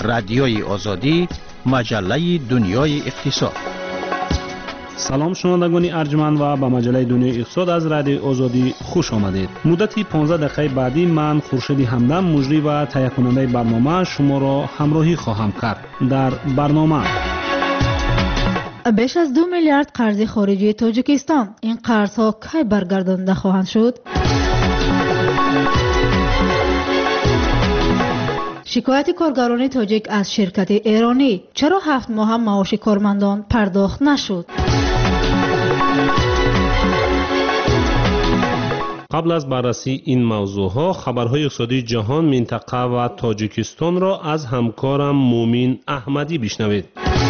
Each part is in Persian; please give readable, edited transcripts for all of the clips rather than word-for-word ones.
رادیوی آزادی، مجله دنیای اقتصاد. سلام شنوندگان ارجمند و به مجله دنیای اقتصاد از رادیوی آزادی خوش آمدید. مدتی 15 دقیقه بعدی من خورشید همدم مجری و تهیه کننده برنامه شما را همراهی خواهم کرد. در برنامه بیش از 2 میلیارد قرض خارجی تاجیکستان، این قرضها کی برگردانده خواهند شد؟ شکایت کارگران تاجیک از شرکت ایرانی، چرا 7 ماه هم معاش کارمندان پرداخت نشد؟ قبل از بررسی این موضوعها خبرهای اقتصادی جهان، منطقه و تاجیکستان را از همکارم مومین احمدی بشنوید.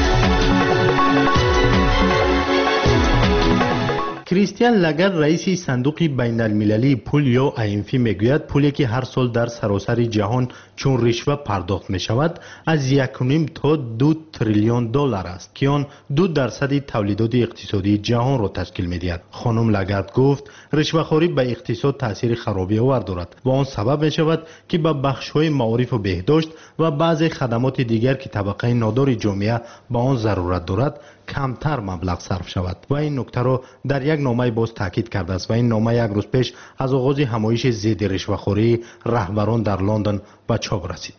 کریستیان لاگارد رئیس صندوق بین المللی پول یا IMF میگوید پولی که هر سال در سراسر جهان چون رشوه پرداخت می شود از 1.5 تا 2 تریلیون دلار است که آن 2% تولیدات اقتصادی جهان را تشکیل می دهد. خانم لاگارد گفت رشوه‌خواری به اقتصاد تاثیر خرابی آور دارد و آن سبب می شود که به بخش‌های معارف و بهداشت و بعضی خدمات دیگر که طبقه نادار جامعه به آن ضرورت دارد کمتر مبلغ صرف شود و این نکته را در یک نامه باز تاکید کرده است و این نامه یک روز پیش از آغاز همایش ضد رشوه‌خوری رهبران در لندن به چاپ رسید.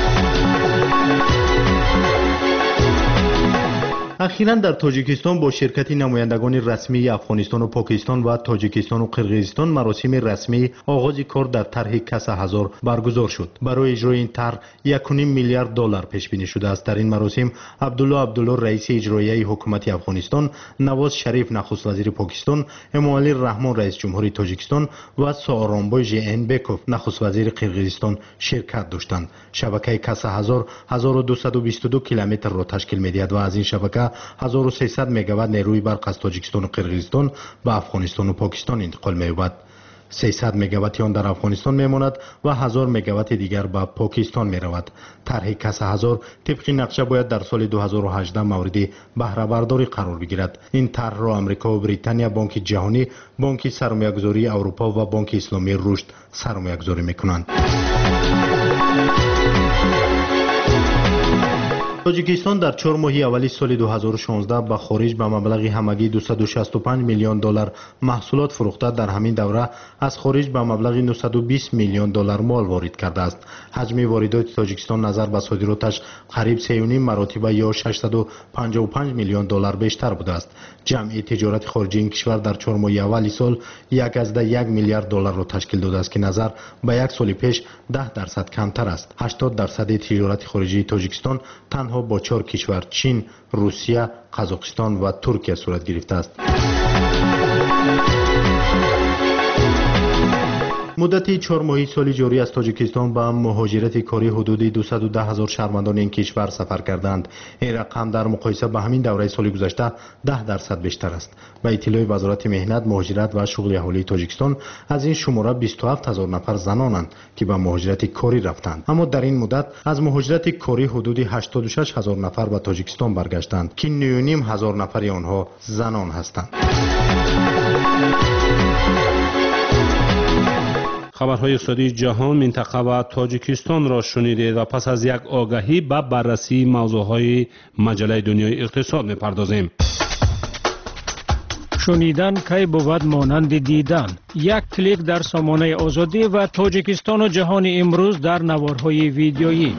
اخیراً در تاجیکستان با شرکت نمایندگان رسمی افغانستان و پاکستان و تاجیکستان و قرقیزستان مراسم رسمی آغاز کار در طرح کاس 1000 برگزار شد. برای اجرای این طرح 1.5 میلیارد دلار پیش بینی شده است. در این مراسم عبدالله رئیس اجرایی حکومت افغانستان، نواز شریف نخست وزیر پاکستان، امومعلی رحمان رئیس جمهوری تاجیکستان و سارونبای ژئینبکوف نخست وزیر قرقیزستان شرکت داشتند. شبکه کاس 1000 1222 کیلومتر را تشکیل می‌دهد و از این شبکه 1300 مگاوات نیروی برق از تاجیکستان و قرقیزستان به افغانستان و پاکستان انتقال می‌یابد. 300 مگاوات آن در افغانستان میماند و 1000 مگاوات دیگر به پاکستان میرود. طرح کاس 1000 طبق نقشه باید در سال 2018 مورد بهره برداری قرار بگیرد. این طرح را آمریکا و بریتانیا، بانک جهانی، بانک سرمایه‌گذاری اروپا و بانک اسلامی رشد سرمایه‌گذاری میکنند. تاجیکستان در 4 ماه اولی سال 2016 به خارج به مبلغ همگی 265 میلیون دلار محصولات فروخته. در همین دوره از خارج به مبلغ 920 میلیون دلار مال وارد کرده است. حجم واردات تاجیکستان نظر به صادراتش قریب 3.5 مرتبه یا 655 میلیون دلار بیشتر بوده است. جمعی تجارت خارجی این کشور در 4 ماه اولی سال 1.1 میلیارد دلار را تشکیل داده است که نظر به یک سال پیش 10% کمتر است. 80% تجارت خارجی تاجیکستان تنها با 4 کشور چین، روسیه، قزاقستان و ترکیه صورت گرفته است. مدت 4 ماهی سال جاری از تاجیکستان به مهاجرت کاری حدود 210,000 شهروندان این کشور سفر کردند. این رقم در مقایسه با همین دوره سال گذشته 10% بیشتر است. به اطلاع وزارت مهنت، مهاجرت و شغل اهالی تاجیکستان از این شماره 27,000 نفر زنانند که به مهاجرت کاری رفتند. اما در این مدت از مهاجرت کاری حدود 86,000 نفر به تاجیکستان برگشتند که 9,500 نفر آنها زنان هستند. خبرهای اقتصادی جهان، منطقه و تاجیکستان را شنیدید و پس از یک آگهی به بررسی موضوعهای مجله دنیای اقتصاد می‌پردازیم. شنیدن کی بود مانند دیدن. یک کلیک در سامانه آزادی و تاجیکستان و جهان امروز در نوارهای ویدیویی.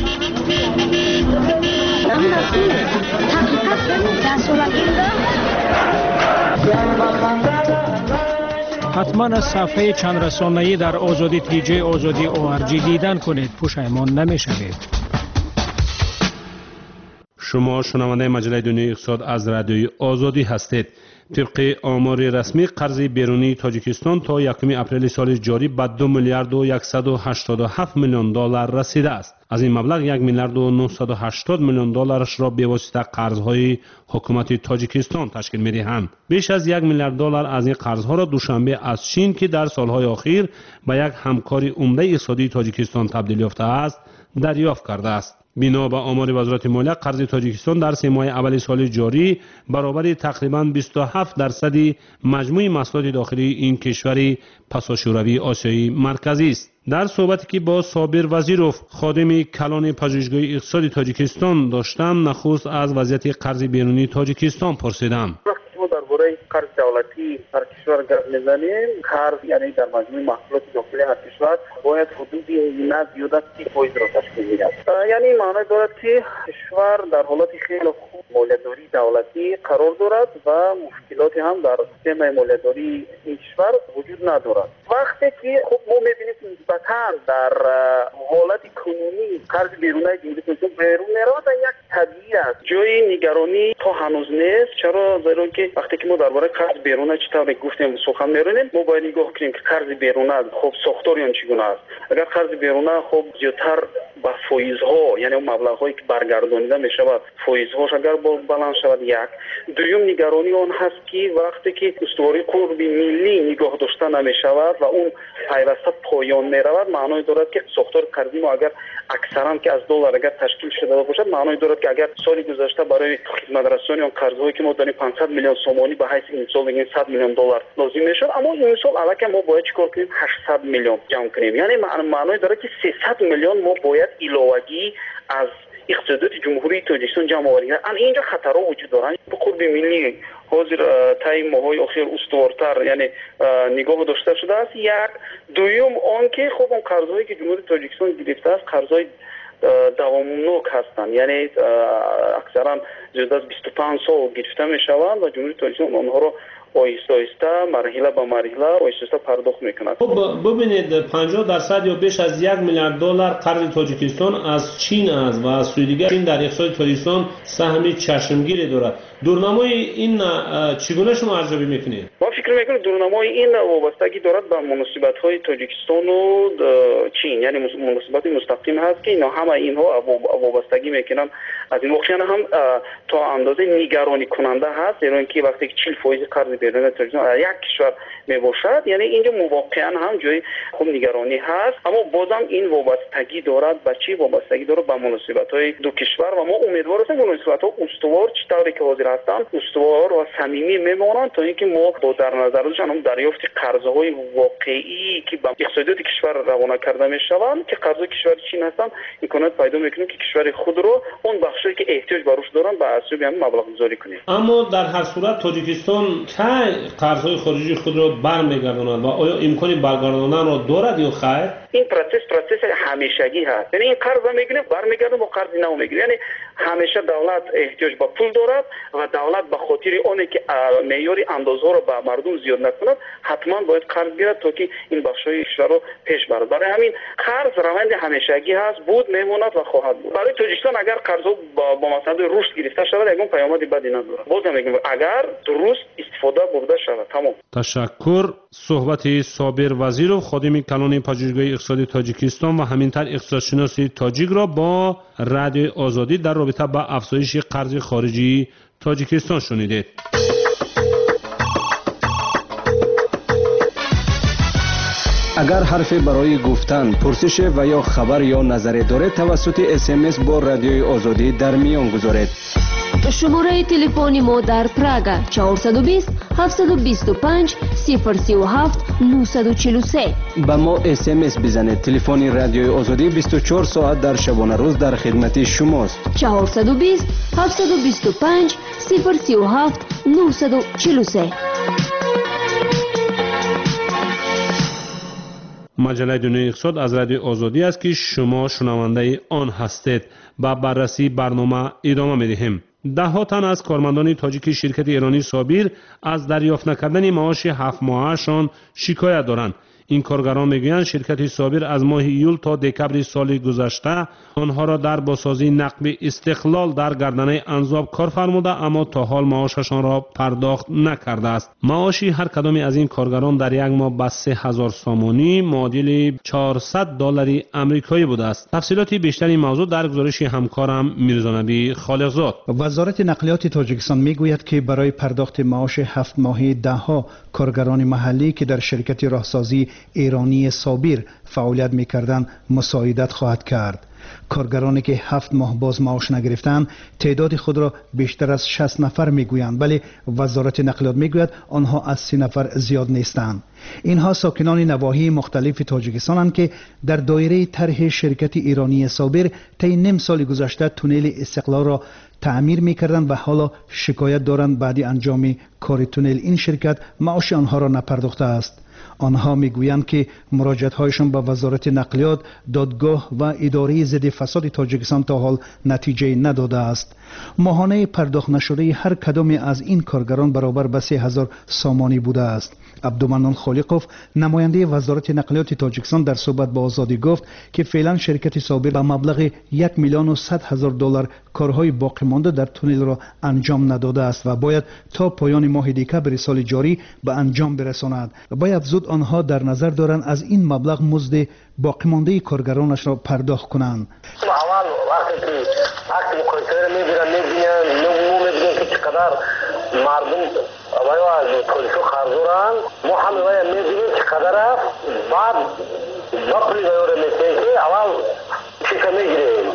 حتما از صفحه چند رسانه‌ای در آزادی تیجه آزادی ORG دیدن کنید، پشیمان نمی‌شوید. شما شنونده مجله دنیای اقتصاد از رادیوی آزادی هستید. طبق آمار رسمی قرض بیرونی تاجیکستان تا 1 اپریل سال جاری به 2 میلیارد و 187 میلیون دلار رسیده است. از این مبلغ 1 میلیارد و 980 میلیون دلارش را به واسطه قرض‌های حکومت تاجیکستان تشکیل می‌دهند. بیش از 1 میلیارد دلار از این قرض‌ها را دوشنبه از چین که در سال‌های اخیر به یک همکار عمده اقتصادی تاجیکستان تبدیل یافته است، دریافت کرده است. بنا به آمار وزارت مالیه قرض تاجیکستان در 3 ماه اول سال جاری برابر تقریباً 27% مجموع محصولات داخلی این کشور پساشوروی آسیایی مرکزی است. در صحبتی که با صابر وزیروف خادم کلان پژوهشگاه اقتصادی تاجیکستان داشتم، نخست از وضعیت قرض بیرونی تاجیکستان پرسیدم. درباره قرض دولتی هر کشور گپ میزنیم، قرض یعنی در مجموع محصولات داخلی هر کشور باید حدودی نه زیاده 30% را تشکیل میدهد. یعنی معنی دارد که کشور در حالت خیلی خوب مالیاتداری دولتی قرار دارد و مشکلاتی هم در سیستم مالیاتداری این کشور وجود ندارد. وقتی که خب ما میبینیم نسبتاً در حالت کنونی قرض بیرونی جمهوری اسلامی بیرون میرود، یک طبیعی است. جای نگرانی تا هنوز نیست. چرا؟ زیرا که وقتی که ما درباره قرض بیرونی چطور گفتیم سخن میرونیم، ما باید نگاه کنیم که قرض بیرونی خب ساختار اون چگونه است. اگر قرض بیرونی خب زیادتر با فایزها، یعنی اون مبلغ‌هایی که برگردانیده میشود، فایزهاش اگر بلند شود، یک دوم نگرانی آن هست که وقتی که استواری قرض ملی نگاه داشته نمیشود و اون پیوسته پایان میرود، معنی دارد که ساختار قرضی ما اگر اکثرا که از دلار اگر تشکیل شده باشد، معنی دارد که اگر سال گذشته برای خدمت رسانی اون قرض‌هایی که ما داریم 500 میلیون سومانی به حیث این سال دیگه 100 میلیون دلار لازم میشد، اما این سال البته ما باید چیکار کنیم؟ 800 میلیون جمع کنیم. یعنی معنی داره که 300 میلیون ما باید علاوگی از اقتصادات جمهوری تاجیکستان جمع آوری کنیم. اینجا خطرها وجود دارند. به قرب ملی حاضر طی ماهای اخیر استوارتر یعنی نگاه داشته شده است. یک دوم آن که خب اون قرضایی که جمهوری تاجیکستان گرفته است قرضای دوامناک هستند، یعنی اکثرا زیاده از 25 سال گرفته می شوند و جمهوری تاجیکستان آنها را آهسته آهسته مرحله به مرحله آهسته پرداخت میکند. خب ببینید 50% یا بیش از 1 میلیارد دلار قرض تاجیکستان از چین است و از سوی دیگر چین در اقتصاد تاجیکستان سهم چشمگیری دارد. دورنمای این چگونه شما ارزیابی میکنید؟ ما فکر میکنم دورنمای این وابستگی دارد به مناسبت‌های تاجیکستان و چین، یعنی مناسبت مستقیم هست که اینا همه اینها وابستگی میکنن از این واقعا هم تا اندازه نگرانی کننده هست، زیرا اینکه وقتی 40% قرض بیرون تاجیکستان یک کشور میباشد، یعنی اینجا واقعا هم جای خوب نگرانی هست. اما بازم این وابستگی دارد به چی؟ وابستگی دارد به مناسبت‌های دو کشور و ما امیدوار هستیم مناسبت‌ها استوار چطوری که حاضر هستند استوار و صمیمی میمانند تا اینکه ما با در نظر داشتن هم دریافت قرض‌های واقعی که به اقتصادیات کشور روانه کرده میشوند که قرض کشور چین هستند امکانات پیدا میکنه که کشور خود رو اون بخشی که احتیاج براش دارن به اساس همین مبلغ گذاری کنه. اما در هر صورت تاجیکستان چه قرض‌های خارجی خود را برمیگرداند و آیا امکانی برگرداندن را دارد یا خیر؟ این پروسس همیشگی هست، یعنی این قرض میگیره برمیگرده با قرض نو میگیره، یعنی همیشه دولت احتیاج به پول دارد و دولت به خاطر اونه که معیار اندازها رو به مردم زیاد نکند حتما باید قرض گیرد تا که این بخشای کشور رو پیش برد. برای همین قرض روند همیشگی هست، بود میموند و خواهد بود. برای تاجیکستان اگر قرض با مقصد رشد گرفته شود یگان پیامد بدی نداره. بازم میگم اگر درست استفاده برده شود تمام. تشکر. صحبت صابر وزیروف خادم کلان پژوهشگاه اقتصادی تاجیکستان و همینطور اقتصادشناسی تاجیک را با رادیو آزادی در رابطه با افزایش قرض خارجی تاجیکستان شنیدید. اگر حرفی برای گفتن، پرسش و یا خبر یا نظری دارید توسط SMS با رادیوی آزادی در میان گذارید. شماره تلفنی ما در پراگ 420 725 037 943. به ما SMS بزنید. تلفن رادیوی آزادی 24 ساعت در شبانه روز در خدمت شماست. 420 725 037 943. مجله دنیای اقتصاد از رادیو آزادی است که شما شنونده آن هستید. با بررسی برنامه ادامه می‌دهیم. ده تن از کارمندان تاجیک شرکت ایرانی صابر از دریافت نکردن معاش 7 ماهشان شکایت دارند. این کارگران میگویند شرکت صابر از ماه ایول تا دکبر سال گذشته آنها را در بازسازی نقب استقلال در گردنه انزاب کار فرموده، اما تا حال معاششان را پرداخت نکرده است. معاشی هر کدام از این کارگران در یک ماه به 3000 سامانی معادل $400 آمریکایی بوده است. تفصیلات بیشتر این موضوع در گزارش همکارم میرزانبی خالقزاد. وزارت نقلیات تاجیکستان میگوید که برای پرداخت معاش 7 ماهه دهها کارگران محلی که در شرکت راهسازی ایرانی صابر فعالیت می‌کردند مساعدت خواهد کرد. کارگرانی که 7 ماه باز معاش نگرفتند تعداد خود را بیشتر از 60 نفر میگویند، ولی وزارت نقلیات میگوید آنها از 30 نفر زیاد نیستند. اینها ساکنان نواحی مختلف تاجیکستانند که در دایره طرح شرکت ایرانی صابر طی نیم سال گذشته تونل استقلال را تعمیر می‌کردند و حالا شکایت دارند بعد انجام کار تونل این شرکت معاش آنها را نپرداخته است. آنها میگویند که مراجعت‌هایشان به وزارت نقلیات، دادگاه و اداره ضد فساد تاجیکستان تا حال نتیجه نداده است. ماهانه پرداخت نشده هر کدام از این کارگران برابر به 3000 سامانی بوده است. عبدالمنان خالقوف نماینده وزارت نقلیات تاجیکستان در صحبت با آزادی گفت که فعلا شرکت صابر به مبلغ 1,100,000 دلار کارهای باقی مانده در تونل را انجام نداده است و باید تا پایان ماه دکمبر سال جاری به انجام برساند. باید زود آنها در نظر دارند از این مبلغ مزد باقی مانده کارگرانش را پرداخت کنند. اول وقتی عکس مکالمه می‌بینن که چقدر مردم از پلیسو خرجورن، ما همه می‌بینیم چقدر بعد باقی رو می‌کنیم که اول چیز می‌گیریم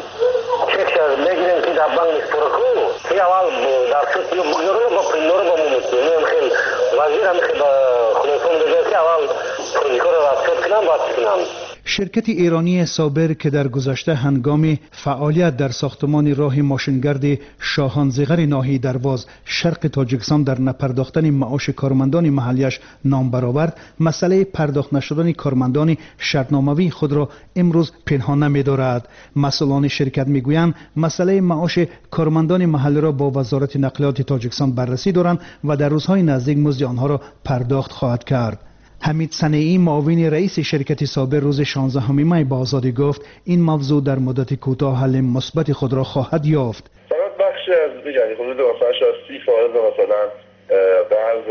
که در بانک استراکو که اول در سوت بگذاریم با پولنور با می‌کنیم. خیلی وزیر هم خیلی خلاصون می‌گه که اول پلیسو رو رفت کنم بعد کنم. شرکت ایرانی صابر که در گذشته هنگام فعالیت در ساختمان راه ماشینگرد شاهانزیغر ناحیه درواز شرق تاجیکستان در نپرداختن معاش کارمندان محلیش نام برآورد، مسئله پرداخت نشدن کارمندان شرطنامه‌ای خود را امروز پنهان نمی‌دارد. مسئولان شرکت می‌گویند مسئله معاش کارمندان محلی را با وزارت نقلیات تاجیکستان بررسی دارند و در روزهای نزدیک مزد آنها را پرداخت خواهد کرد. حمید صنیعی معاون رئیس شرکت صابر روز 16 می با آزادی گفت این موضوع در مدت کوتاه حل مثبت خود را خواهد یافت. فقط بخشی از یعنی حدود 30% مثلا بعض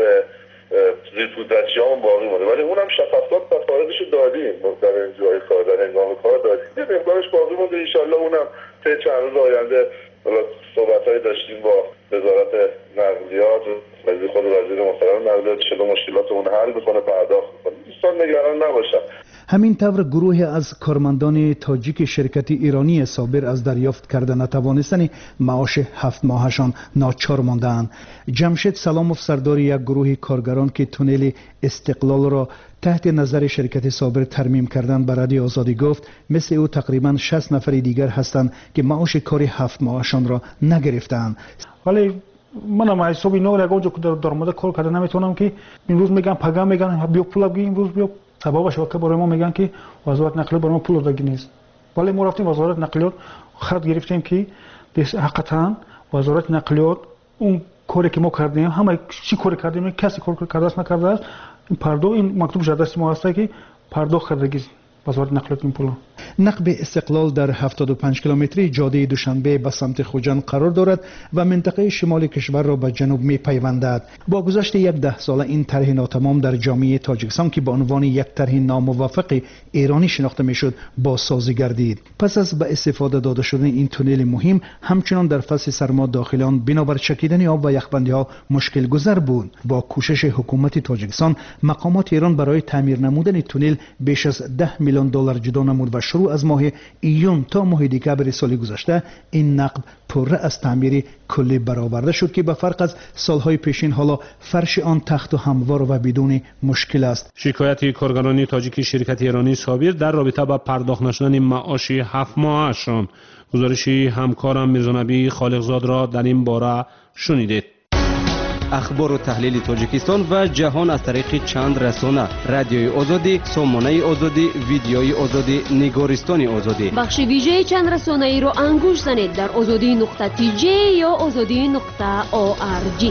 زیرپوزیشن باقی مونده، ولی اونم شفافیت و فایده‌اش دادیم در انجای کار در هنگام کار دادیم. امکانش باقی مونده، ان شاء الله اونم طی چند روز آینده صحبت‌های داشتیم با وزارت نقلیات، خود وزیر محترم نقلیات شده مشکلات اون حل بکنه، پرداخت کنه. دوستان نگران نباشن. همین طور گروه از کارمندان تاجیک شرکت ایرانی صابر از دریافت کردن نتوانستن معاش 7 ماهشان ناچار ماندند. جمشید سلاموف سردار یک گروه کارگران که تونل استقلال را تحت نظر شرکت صابر ترمیم کردن به رادیو آزادی گفت مثل او تقریبا 60 نفر دیگر هستند که معاش کار 7 ماهشان را نگرفتند. ولی منم حساب اینا رو اگه که در مورد کار کردن نمیتونم که امروز میگن پگاه میگن بیا پول بگیر، امروز بیا سببش که برای ما میگن که وزارت نقلیات برای ما پول داده نیست. ولی ما رفتیم وزارت نقلیات خرد گرفتیم که حقیقتا وزارت نقلیات اون کاری که ما کردیم همه چی کار کردیم کسی کار کرده است نکرده است این پرداخت این مکتوب شده است ما هست که پرداخت کردگی وزارت نقلیات این پول. نقب استقلال در 75 کیلومتری جاده دوشنبه به سمت خوجند قرار دارد و منطقه شمال کشور را به جنوب می پیوندد. با گذشت 10 ساله این طرح ناتمام در جامعه تاجیکستان که به عنوان یک طرح ناموافق ایرانی شناخته میشد بازسازی گردید. پس از به استفاده داده شدن این تونل مهم همچنان در فصل سرما داخلان بنابر چکیدن آب و یخبندی ها مشکل گذر بود. با کوشش حکومت تاجیکستان مقامات ایران برای تعمیر نمودن تونل بیش از 10 میلیون دلار جدا نمود و شروع از ماه ایون تا ماه دکمبر سال گذشته این نقد پره از تعمیر کلی برآورده شد که به فرق از سالهای پیشین حالا فرش آن تخت و هموار و بدون مشکل است. شکایت کارگران تاجیک شرکت ایرانی صابر در رابطه با پرداخت نشدن معاش 7 ماهشان. گزارشی همکارم میرزانبی خالقزاد را در این باره شنیدید. اخبار و تحلیل تاجیکستان و جهان از طریق چند رسانه: رادیوی آزادی، سامانه آزادی، ویدیوی آزادی، نگارستان آزادی. بخش ویژه چند رسانه ای را انگوش زنید در azadi.tj یا azadi.org.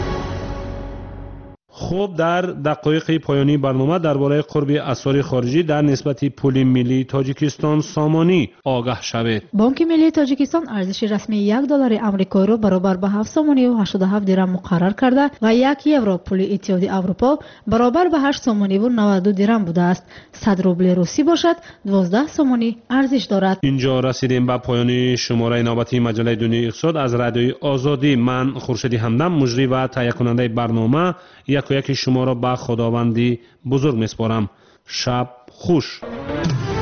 خوب در دقایق پایانی برنامه درباره قرب اسعار خارجی در نسبت پول ملی تاجیکستان سامانی آگاه شوید. بانک ملی تاجیکستان ارزش رسمی 1 دلار آمریکایی را برابر به 7 سامانی و 87 درم مقرر کرده و 1 یورو پول اتحادیه اروپا برابر به 8 سامانی و 92 درم بوده است. 100 روبل روسی باشد 12 سامانی ارزش دارد. اینجا رسیدیم به پایان شماره نوبتی مجله دنیای اقتصاد از رادیوی آزادی. من خورشیدی همدم مجری و تهیه کننده برنامه یک شما را به خداوندی بزرگ میسپارم. شب خوش.